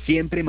Siempre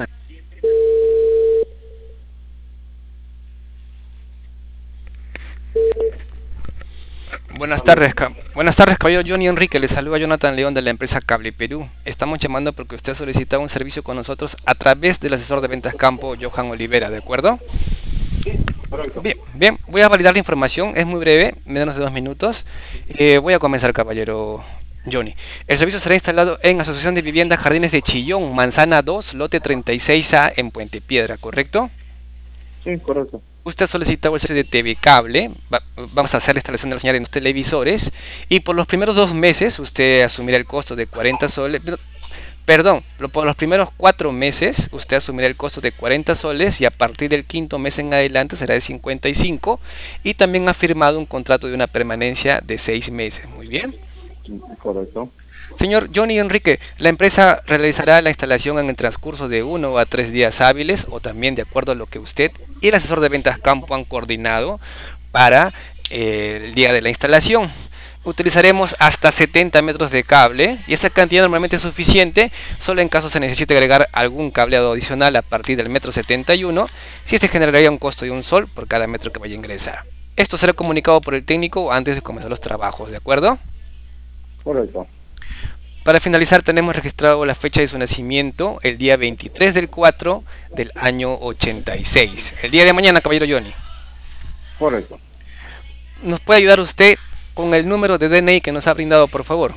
Buenas tardes, caballero Johnny Enrique. Le saluda Jonathan León de la empresa Cable Perú. Estamos llamando porque usted solicita un servicio con nosotros a través del asesor de ventas campo Johan Olivera, ¿de acuerdo? Correcto. Bien, voy a validar la información, es muy breve, menos de 2 minutos. Voy a comenzar, caballero Johnny. El servicio será instalado en Asociación de Viviendas Jardines de Chillón, Manzana 2, lote 36A en Puente Piedra, ¿correcto? Sí, correcto. Usted ha solicitado el servicio de TV Cable. Vamos a hacer la instalación de la señal en los televisores. Y por los primeros 2 meses usted asumirá el costo de 40 soles. Perdón, por los primeros 4 meses usted asumirá el costo de 40 soles y a partir del quinto mes en adelante será de 55. Y también ha firmado un contrato de una permanencia de 6 meses. Muy bien. Correcto. Señor Johnny Enrique, la empresa realizará la instalación en el transcurso de 1 a 3 días hábiles o también de acuerdo a lo que usted y el asesor de ventas campo han coordinado para el día de la instalación. Utilizaremos hasta 70 metros de cable y esta cantidad normalmente es suficiente, solo en caso se necesite agregar algún cableado adicional a partir del metro 71, si este generaría un costo de 1 sol por cada metro que vaya a ingresar. Esto será comunicado por el técnico antes de comenzar los trabajos, ¿de acuerdo? Correcto. Para finalizar, tenemos registrado la fecha de su nacimiento, el día 23 del 4 del año 86. El día de mañana, caballero Johnny. Correcto. ¿Nos puede ayudar usted con el número de DNI que nos ha brindado, por favor?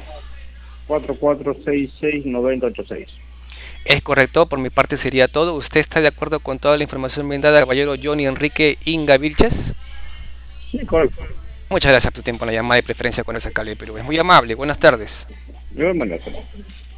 44669086. Es correcto, por mi parte sería todo. ¿Usted está de acuerdo con toda la información brindada, caballero Johnny Enrique Inga Vilches? Sí, correcto. Muchas gracias por tu tiempo en la llamada y preferencia con esa Cable Perú. Es muy amable. Buenas tardes. Yo me mandaste.